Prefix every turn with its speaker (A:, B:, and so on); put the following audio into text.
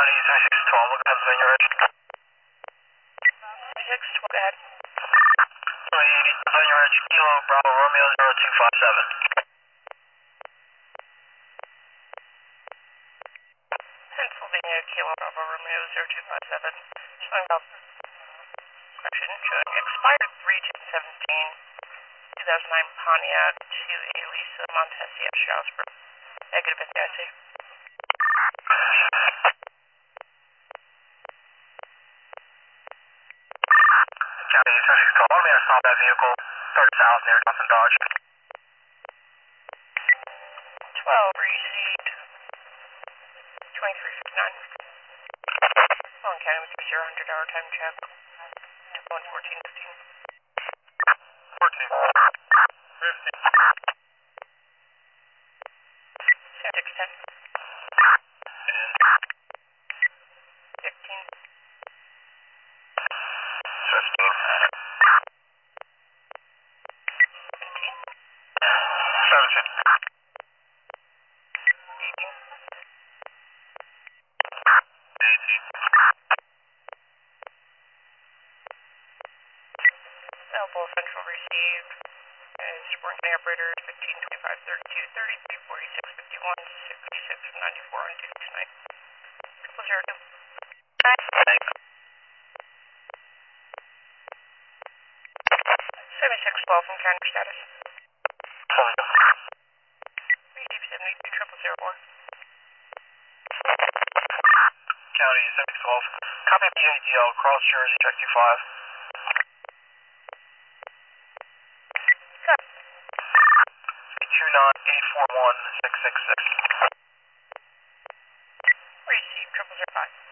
A: County 7612, look Pennsylvania Ridge.
B: 7612, go ahead.
A: 380 Pennsylvania Ridge, Kilo Bravo Romeo 0257.
B: Pennsylvania Kilo Bravo Romeo 0257. Showing about correction, showing expired 3/10/17, 2009 Pontiac to Elisa Montesi at Stroudsburg. Negative NDIC.
A: County 7612, I'm going to stop that vehicle 30 south near Johnson Dodge.
B: 12 received. 2359. Long County with 0 hour time check. 11415.
A: 14.
B: 610. 15.
A: 15.
B: 17.
A: 17.
B: 18.
A: 18.
B: Elbow Central received. Is Spring County Operators 15, 25, 32, 33, 46, 51, 66, 94 on duty tonight. 002.
A: Thanks.
B: 7612 from counter status.
A: 72.
B: Receive 72004.
A: County 7612, copy BADL, Cross Jersey, check 25. 841 666.
B: Receive 0005.